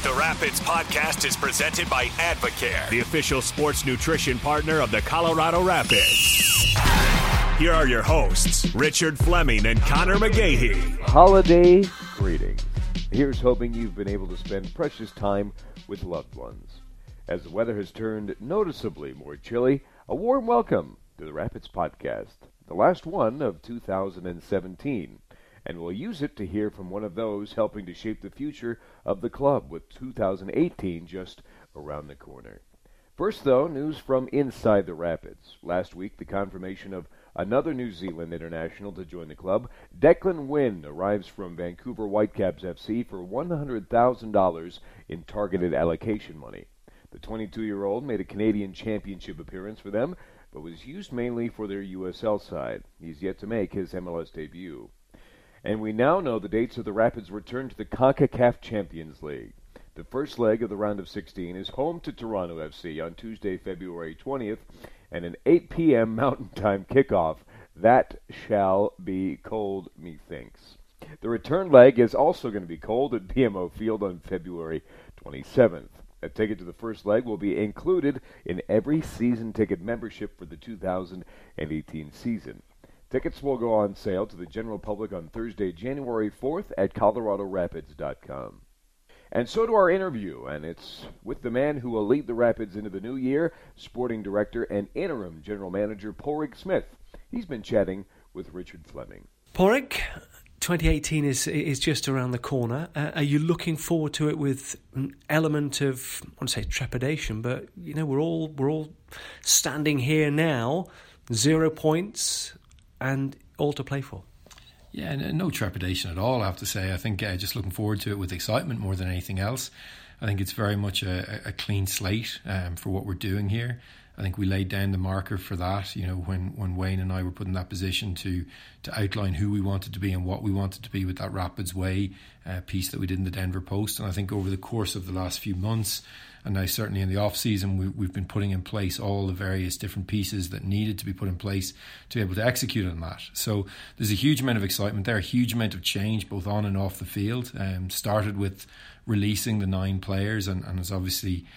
The Rapids podcast is presented by Advocare, the official sports nutrition partner of the Colorado Rapids. Here are your hosts, Richard Fleming and Connor McGahey. Holiday greetings. Here's hoping you've been able to spend precious time with loved ones. As the weather has turned noticeably more chilly, a warm welcome to the Rapids podcast, the last one of 2017. And we'll use it to hear from one of those helping to shape the future of the club, with 2018 just around the corner. First, though, news from inside the Rapids. Last week, the confirmation of another New Zealand international to join the club. Declan Wynn arrives from Vancouver Whitecaps FC for $100,000 in targeted allocation money. The 22-year-old made a Canadian Championship appearance for them, but was used mainly for their USL side. He's yet to make his MLS debut. And we now know the dates of the Rapids' return to the CONCACAF Champions League. The first leg of the round of 16 is home to Toronto FC on Tuesday, February 20th, and an 8 p.m. Mountain Time kickoff. That shall be cold, methinks. The return leg is also going to be cold at BMO Field on February 27th. A ticket to the first leg will be included in every season ticket membership for the 2018 season. Tickets will go on sale to the general public on Thursday, January 4th at coloradorapids.com. And so to our interview, and it's with the man who will lead the Rapids into the new year, sporting director and interim general manager Pádraig Smith. He's been chatting with Richard Fleming. Pádraig, 2018 is just around the corner. Are you looking forward to it with an element of, I want to say trepidation, but you know we're all standing here now, 0 points, and all to play for? Yeah, no trepidation at all, I have to say. I think just looking forward to it with excitement more than anything else. I think it's very much a clean slate for what we're doing here. I think we laid down the marker for that, you know, when Wayne and I were put in that position to outline who we wanted to be and what we wanted to be with that Rapids Way piece that we did in the Denver Post. And I think over the course of the last few months, and now certainly in the off-season, we've been putting in place all the various different pieces that needed to be put in place to be able to execute on that. So there's a huge amount of excitement there, a huge amount of change both on and off the field. Started with releasing the 9 players, and as obviously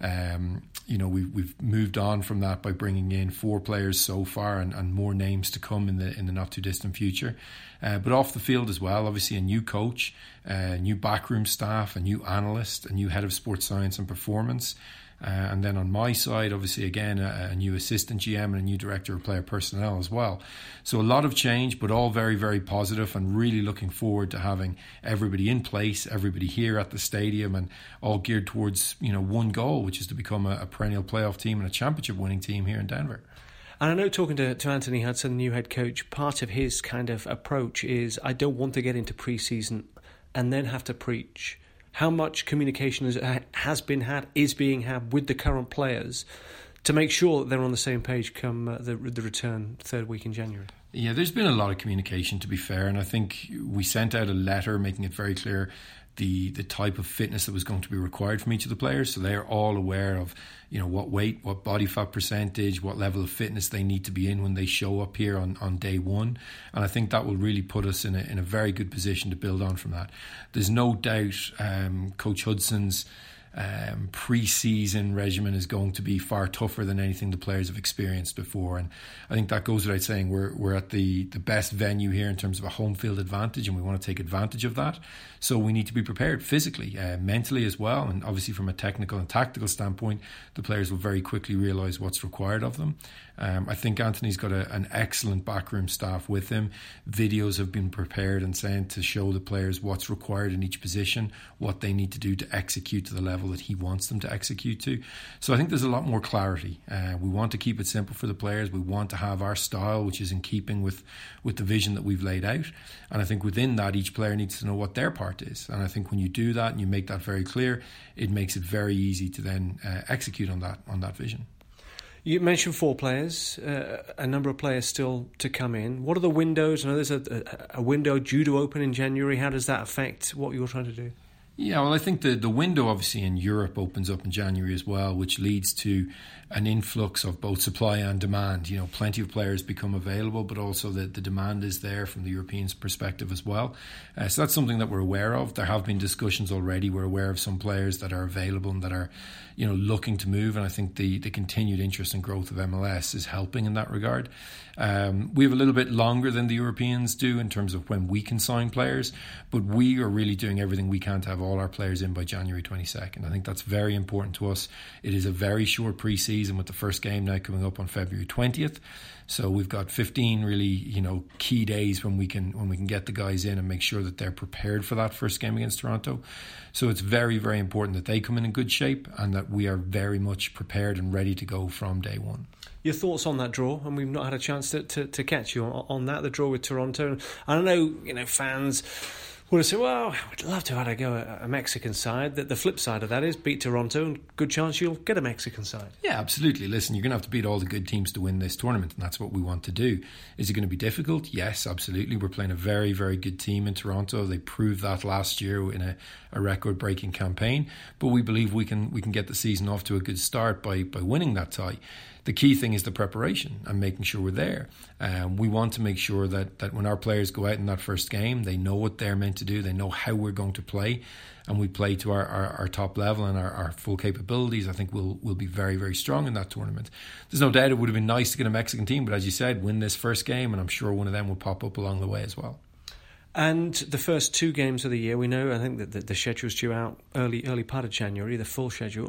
we've moved on from that by bringing in 4 players so far, and more names to come in the not too distant future. But off the field as well, obviously a new coach, new backroom staff, a new analyst, a new head of sports science and performance. And then on my side, obviously, again, a new assistant GM and a new director of player personnel as well. So a lot of change, but all very, very positive, and really looking forward to having everybody in place, everybody here at the stadium, and all geared towards, one goal, which is to become a perennial playoff team and a championship winning team here in Denver. And I know, talking to Anthony Hudson, the new head coach, part of his kind of approach is, I don't want to get into pre-season and then have to preach. How much communication has been had, is being had with the current players to make sure that they're on the same page come the return third week in January? Yeah, there's been a lot of communication, to be fair, and I think we sent out a letter making it very clear the type of fitness that was going to be required from each of the players, so they're all aware of what weight, what body fat percentage, what level of fitness they need to be in when they show up here on day one. And I think that will really put us in a very good position to build on from that. There's no doubt Coach Hudson's pre-season regimen is going to be far tougher than anything the players have experienced before, and I think that goes without saying. We're at the best venue here in terms of a home field advantage, and we want to take advantage of that. So we need to be prepared physically, mentally as well, and obviously from a technical and tactical standpoint, the players will very quickly realise what's required of them. I think Anthony's got an excellent backroom staff with him. Videos have been prepared and sent to show the players what's required in each position, what they need to do to execute to the level that he wants them to execute to. So I think there's a lot more clarity. We want to keep it simple for the players. We want to have our style, which is in keeping with the vision that we've laid out. And I think within that, each player needs to know what their part is. And I think when you do that and you make that very clear, it makes it very easy to then execute on that vision. You mentioned 4 players, a number of players still to come in. What are the windows? I know there's a window due to open in January. How does that affect what you're trying to do? Yeah, well, I think the window obviously in Europe opens up in January as well, which leads to an influx of both supply and demand. You know, plenty of players become available, but also the demand is there from the Europeans' perspective as well. So that's something that we're aware of. There have been discussions already. We're aware of some players that are available and that are, you know, looking to move. And I think the continued interest and growth of MLS is helping in that regard. We have a little bit longer than the Europeans do in terms of when we can sign players, but we are really doing everything we can to have all our players in by January 22nd. I think that's very important to us. It is a very short pre-season with the first game now coming up on February 20th. So we've got 15 really, you know, key days when we can get the guys in and make sure that they're prepared for that first game against Toronto. So it's very, very important that they come in good shape and that we are very much prepared and ready to go from day one. Your thoughts on that draw? And we've not had a chance to catch you on that, the draw with Toronto. I don't know, you know, fans would have said, well, we'd love to have had a go at a Mexican side. The flip side of that is beat Toronto and good chance you'll get a Mexican side. Yeah, absolutely. Listen, you're going to have to beat all the good teams to win this tournament, and that's what we want to do. Is it going to be difficult? Yes, absolutely. We're playing a very, very good team in Toronto. They proved that last year in a record-breaking campaign, but we believe we can get the season off to a good start by winning that tie. The key thing is the preparation and making sure we're there. We want to make sure that when our players go out in that first game, they know what they're meant to do, they know how we're going to play, and we play to our top level and our full capabilities. I think we'll be very, very strong in that tournament. There's no doubt it would have been nice to get a Mexican team, but as you said, win this first game, and I'm sure one of them will pop up along the way as well. And the first two games of the year, we know, I think that the schedule's due out early part of January, the full schedule.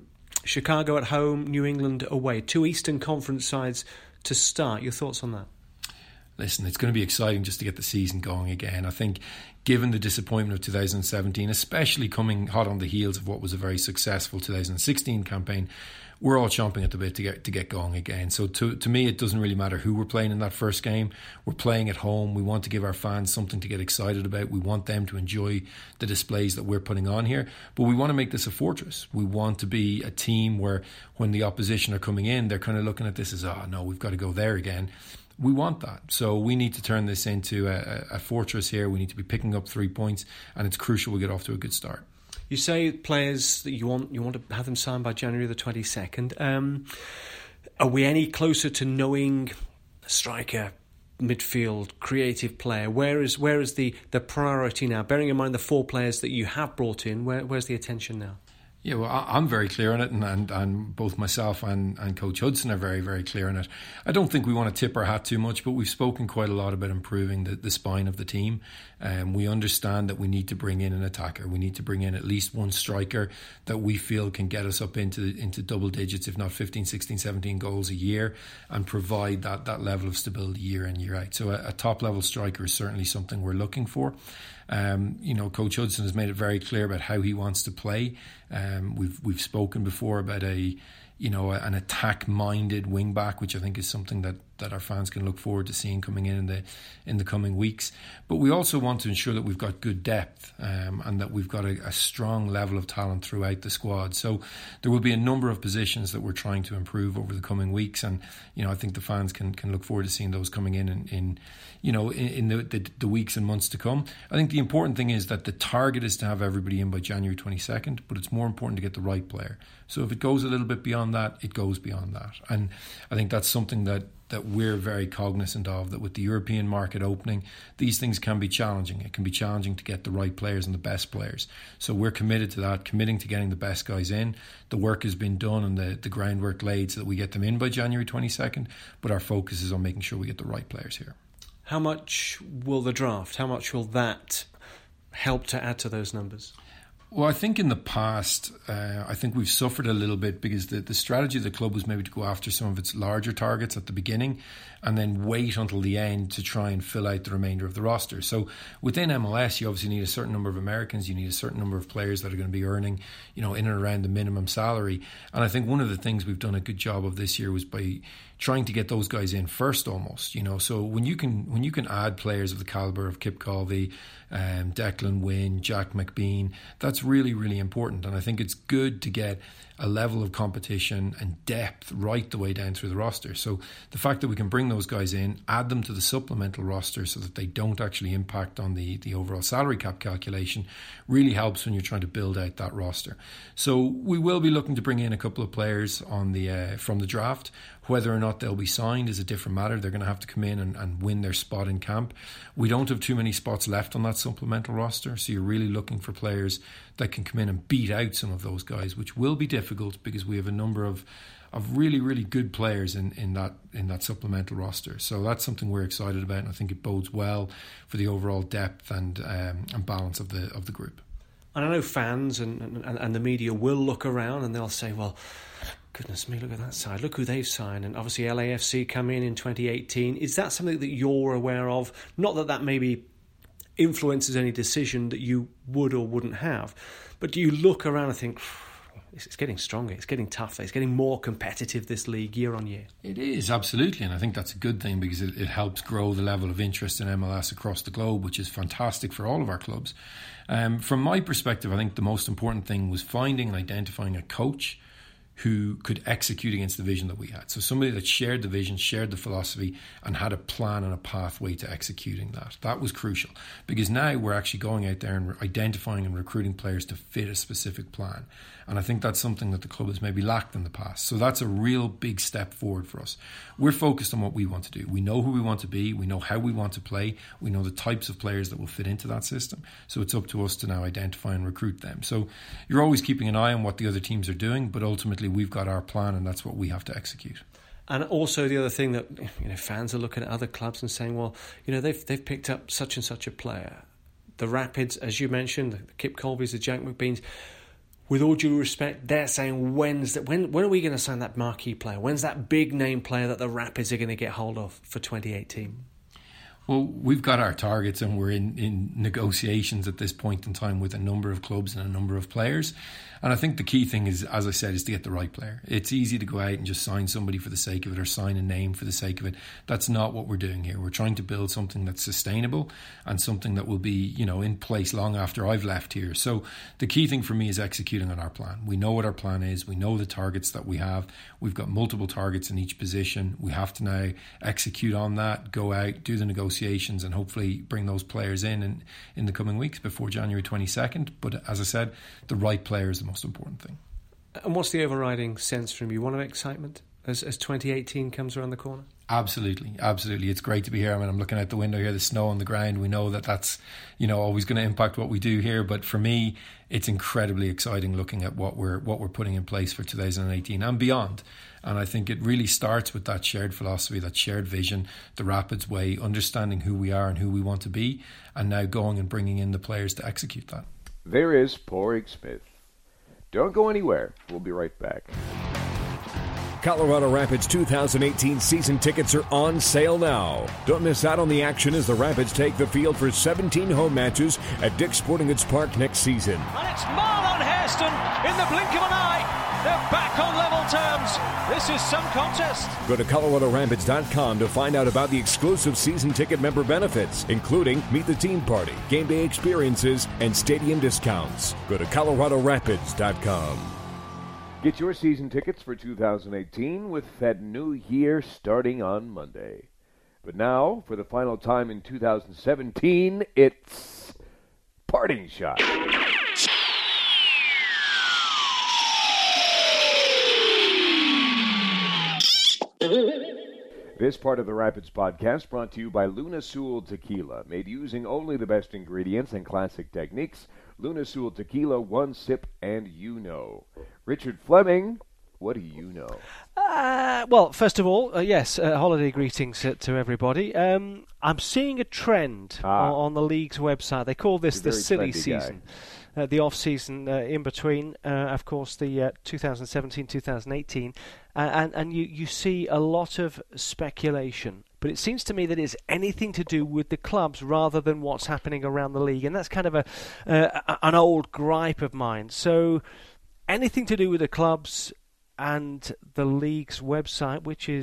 Chicago at home, New England away. Two Eastern Conference sides to start. Your thoughts on that? Listen, it's going to be exciting just to get the season going again. I think given the disappointment of 2017, especially coming hot on the heels of what was a very successful 2016 campaign, we're all chomping at the bit to get going again. So to me, it doesn't really matter who we're playing in that first game. We're playing at home. We want to give our fans something to get excited about. We want them to enjoy the displays that we're putting on here. But we want to make this a fortress. We want to be a team where when the opposition are coming in, they're kind of looking at this as, oh, no, we've got to go there again. We want that. So we need to turn this into a fortress here. We need to be picking up 3 points, and it's crucial we get off to a good start. You say players that you want to have them signed by January the 22nd. Are we any closer to knowing a striker, midfield, creative player? Where is the priority now? Bearing in mind the 4 players that you have brought in, where's the attention now? Yeah, well, I'm very clear on it, and both myself and Coach Hudson are very, very clear on it. I don't think we want to tip our hat too much, but we've spoken quite a lot about improving the spine of the team. We understand that we need to bring in an attacker. We need to bring in at least one striker that we feel can get us up into double digits, if not 15, 16, 17 goals a year, and provide that level of stability year in, year out. So a top-level striker is certainly something we're looking for. Coach Hudson has made it very clear about how he wants to play. We've spoken before about an attack-minded wing-back, which I think is something that our fans can look forward to seeing coming in the coming weeks. But we also want to ensure that we've got good depth and that we've got a strong level of talent throughout the squad. So there will be a number of positions that we're trying to improve over the coming weeks, and I think the fans can look forward to seeing those coming in the weeks and months to come. I think the important thing is that the target is to have everybody in by January 22nd, but it's more important to get the right player. So if it goes a little bit beyond that, it goes beyond that. And I think that's something that we're very cognizant of, that with the European market opening, these things can be challenging. It can be challenging to get the right players and the best players. So we're committed to that, committing to getting the best guys in. The work has been done and the groundwork laid so that we get them in by January 22nd, but our focus is on making sure we get the right players here. How much will the draft, how much will that help to add to those numbers? Well, I think in the past, I think we've suffered a little bit because the strategy of the club was maybe to go after some of its larger targets at the beginning and then wait until the end to try and fill out the remainder of the roster. So within MLS, you obviously need a certain number of Americans, you need a certain number of players that are going to be earning, in and around the minimum salary. And I think one of the things we've done a good job of this year was by trying to get those guys in first almost, you know. So when you can add players of the calibre of Kip Colby, Declan Wynne, Jack McBean, that's really, really important. And I think it's good to get a level of competition and depth right the way down through the roster. So the fact that we can bring those guys in, add them to the supplemental roster so that they don't actually impact on the overall salary cap calculation, really helps when you're trying to build out that roster. So we will be looking to bring in a couple of players on the from the draft. Whether or not they'll be signed is a different matter. They're going to have to come in and win their spot in camp. We don't have too many spots left on that supplemental roster, so you're really looking for players that can come in and beat out some of those guys, which will be difficult because we have a number of really, really good players in that supplemental roster. So that's something we're excited about, and I think it bodes well for the overall depth and balance of the group. And I know fans and the media will look around and they'll say, well, goodness me, look at that side. Look who they've signed. And obviously LAFC come in 2018. Is that something that you're aware of? Not that maybe influences any decision that you would or wouldn't have. But do you look around and think, it's getting stronger, it's getting tougher, it's getting more competitive, this league, year on year? It is, absolutely. And I think that's a good thing because it helps grow the level of interest in MLS across the globe, which is fantastic for all of our clubs. From my perspective, I think the most important thing was finding and identifying a coach who could execute against the vision that we had. So somebody that shared the vision, shared the philosophy, and had a plan and a pathway to executing that. That was crucial because now we're actually going out there and identifying and recruiting players to fit a specific plan. And I think that's something that the club has maybe lacked in the past. So that's a real big step forward for us. We're focused on what we want to do. We know who we want to be. We know how we want to play. We know the types of players that will fit into that system. So it's up to us to now identify and recruit them. So you're always keeping an eye on what the other teams are doing, but ultimately we've got our plan and that's what we have to execute. And also the other thing that fans are looking at other clubs and saying, well, they've picked up such and such a player. The Rapids, as you mentioned, the Kip Colbys, the Jack McBeans. With all due respect, they're saying, when are we going to sign that marquee player? When's that big name player that the Rapids are going to get hold of for 2018? Well, we've got our targets and we're in negotiations at this point in time with a number of clubs and a number of players. And I think the key thing is, as I said, is to get the right player. It's easy to go out and just sign somebody for the sake of it or sign a name for the sake of it. That's not what we're doing here. We're trying to build something that's sustainable and something that will be, in place long after I've left here. So the key thing for me is executing on our plan. We know what our plan is. We know the targets that we have. We've got multiple targets in each position. We have to now execute on that, go out, do the negotiations and hopefully bring those players in the coming weeks before January 22nd. But as I said, the right player is the most important thing. And what's the overriding sense from you? One of excitement as 2018 comes around the corner? Absolutely. It's great to be here. I mean, I'm looking out the window here, the snow on the ground. We know that's always going to impact what we do here. But for me, it's incredibly exciting looking at what we're putting in place for 2018 and beyond. And I think it really starts with that shared philosophy, that shared vision, the Rapids way, understanding who we are and who we want to be, and now going and bringing in the players to execute that. There is Padraig Smith. Don't go anywhere. We'll be right back. Colorado Rapids 2018 season tickets are on sale now. Don't miss out on the action as the Rapids take the field for 17 home matches at Dick's Sporting Goods Park next season. And it's Marlon Hairston in the blink of an eye. They're back on level terms. This is some contest. Go to ColoradoRapids.com to find out about the exclusive season ticket member benefits, including Meet the Team Party, game day experiences, and stadium discounts. Go to ColoradoRapids.com. Get your season tickets for 2018 with that new year starting on Monday. But now, for the final time in 2017, it's Parting Shot. This part of the Rapids podcast brought to you by Luna Sul Tequila, made using only the best ingredients and classic techniques. Luna Sul Tequila, one sip and you know. Richard Fleming, what do you know? Well, first of all, yes, holiday greetings to everybody. I'm seeing a trend on the league's website. They call this the silly season. The off-season in between, of course, the 2017-2018, and you see a lot of speculation. But it seems to me that it's anything to do with the clubs rather than what's happening around the league, and that's kind of an old gripe of mine. So anything to do with the clubs and the league's website, which is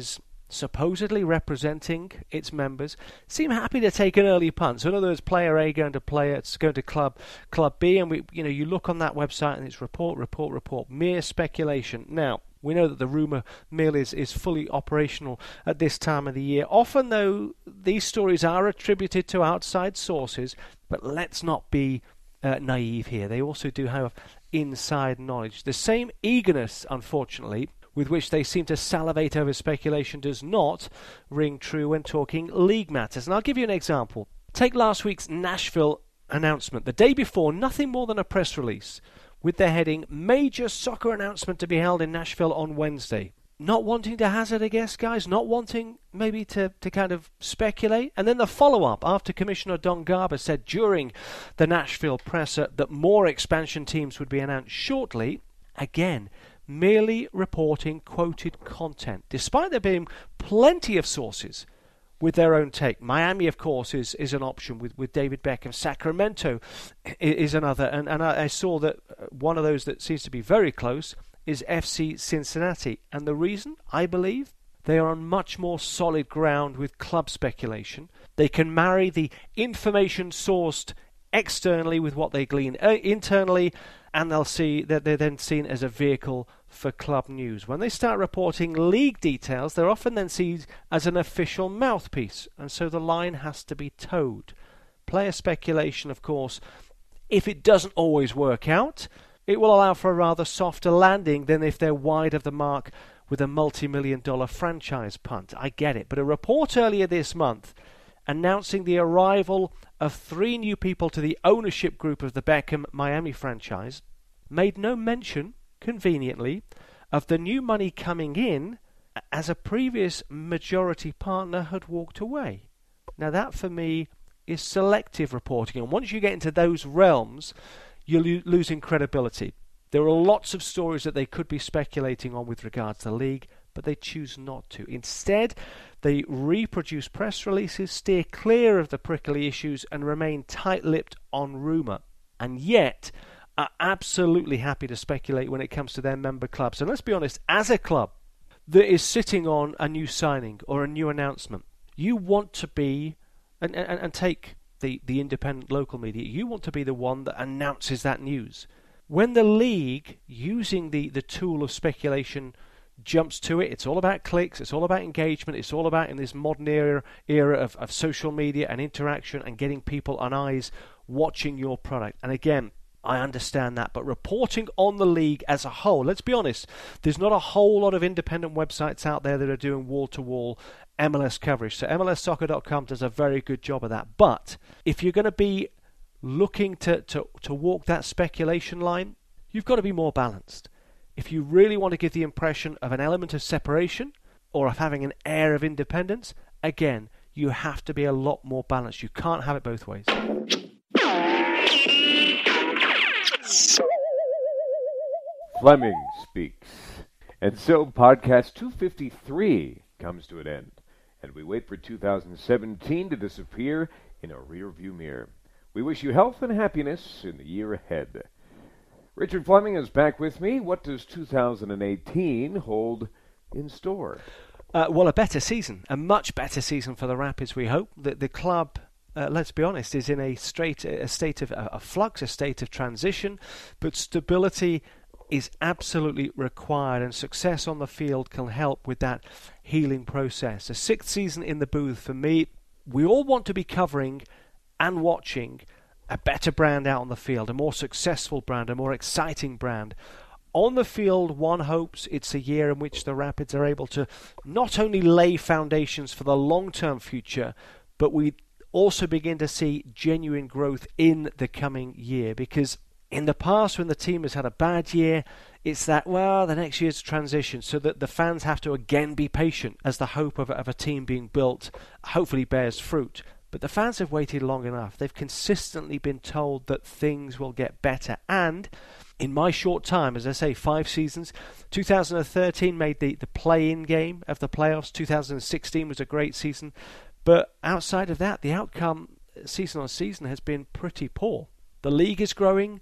supposedly representing its members, seem happy to take an early punt. So in other words, player A going to club B, and you look on that website and it's report, mere speculation. Now, we know that the rumour mill is fully operational at this time of the year. Often, though, these stories are attributed to outside sources, but let's not be naive here. They also do have inside knowledge. The same eagerness, unfortunately, with which they seem to salivate over speculation does not ring true when talking league matters. And I'll give you an example. Take last week's Nashville announcement. The day before, nothing more than a press release with the heading, Major Soccer Announcement to be held in Nashville on Wednesday. Not wanting to hazard a guess, guys, not wanting maybe to kind of speculate. And then the follow-up after Commissioner Don Garber said during the Nashville presser that more expansion teams would be announced shortly. Again, merely reporting quoted content, despite there being plenty of sources with their own take. Miami, of course, is an option with David Beckham. Sacramento is another. And I saw that one of those that seems to be very close is FC Cincinnati. And the reason, I believe, they are on much more solid ground with club speculation. They can marry the information sourced externally with what they glean internally, and they'll see that they're then seen as a vehicle for club news. When they start reporting league details, they're often then seen as an official mouthpiece, and so the line has to be towed. Player speculation, of course, if it doesn't always work out, it will allow for a rather softer landing than if they're wide of the mark with a multi-million-dollar franchise punt. I get it, but a report earlier this month announcing the arrival of 3 new people to the ownership group of the Beckham Miami franchise made no mention, conveniently, of the new money coming in as a previous majority partner had walked away. Now that, for me, is selective reporting, and once you get into those realms, you're losing credibility. There are lots of stories that they could be speculating on with regards to the league, but they choose not to. Instead, they reproduce press releases, steer clear of the prickly issues, and remain tight-lipped on rumour. And yet, are absolutely happy to speculate when it comes to their member clubs. And let's be honest, as a club that is sitting on a new signing or a new announcement, you want to be, and take the independent local media, you want to be the one that announces that news. When the league, using the tool of speculation, jumps to it, it's all about clicks, it's all about engagement, it's all about, in this modern era of social media and interaction and getting people and eyes watching your product. And again, I understand that, but reporting on the league as a whole, let's be honest, there's not a whole lot of independent websites out there that are doing wall-to-wall MLS coverage. So MLSsoccer.com does a very good job of that. But if you're going to be looking to walk that speculation line, you've got to be more balanced. If you really want to give the impression of an element of separation or of having an air of independence, again, you have to be a lot more balanced. You can't have it both ways. Fleming speaks. And so podcast 253 comes to an end, and we wait for 2017 to disappear in a rearview mirror. We wish you health and happiness in the year ahead. Richard Fleming is back with me. What does 2018 hold in store? Well, a better season, a much better season for the Rapids, we hope. The club, let's be honest, is in a state of flux, a state of transition, but stability is absolutely required, and success on the field can help with that healing process. A 6th season in the booth for me. We all want to be covering and watching a better brand out on the field, a more successful brand, a more exciting brand. On the field, one hopes it's a year in which the Rapids are able to not only lay foundations for the long-term future, but we also begin to see genuine growth in the coming year. Because in the past, when the team has had a bad year, it's that, well, the next year's transition, so that the fans have to again be patient as the hope of a team being built hopefully bears fruit. But the fans have waited long enough. They've consistently been told that things will get better. And in my short time, as I say, 5 seasons, 2013 made the play-in game of the playoffs. 2016 was a great season. But outside of that, the outcome season on season has been pretty poor. The league is growing.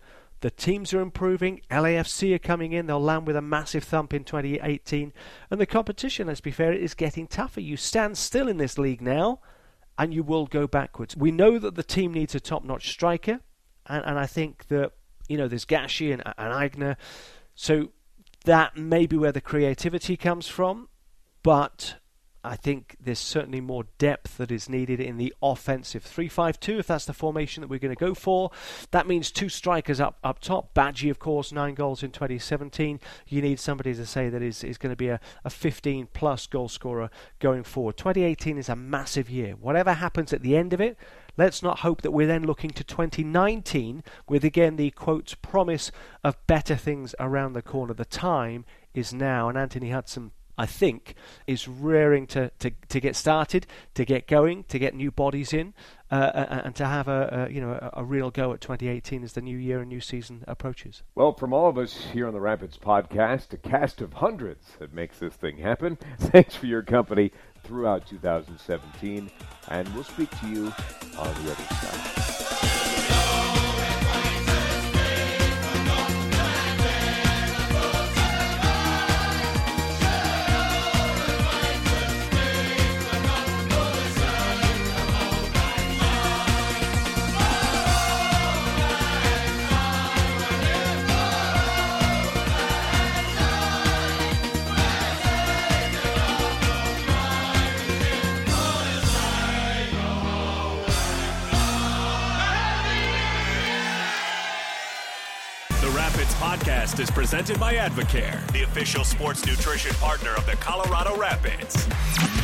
The teams are improving. LAFC are coming in. They'll land with a massive thump in 2018. And the competition, let's be fair, is getting tougher. You stand still in this league now, and you will go backwards. We know that the team needs a top-notch striker, and I think that, there's Gashi and Aigner. So that may be where the creativity comes from, but I think there's certainly more depth that is needed in the offensive 3-5-2, if that's the formation that we're going to go for. That means 2 strikers up top. Badji, of course, 9 goals in 2017. You need somebody to say that is going to be a 15-plus goal scorer going forward. 2018 is a massive year. Whatever happens at the end of it, let's not hope that we're then looking to 2019 with, again, the, quote, promise of better things around the corner. The time is now, and Anthony Hudson, I think, is raring to get started, to get going, to get new bodies in, and to have a real go at 2018 as the new year and new season approaches. Well, from all of us here on the Rapids podcast, a cast of hundreds that makes this thing happen, thanks for your company throughout 2017, and we'll speak to you on the other side. Podcast is presented by Advocare, the official sports nutrition partner of the Colorado Rapids.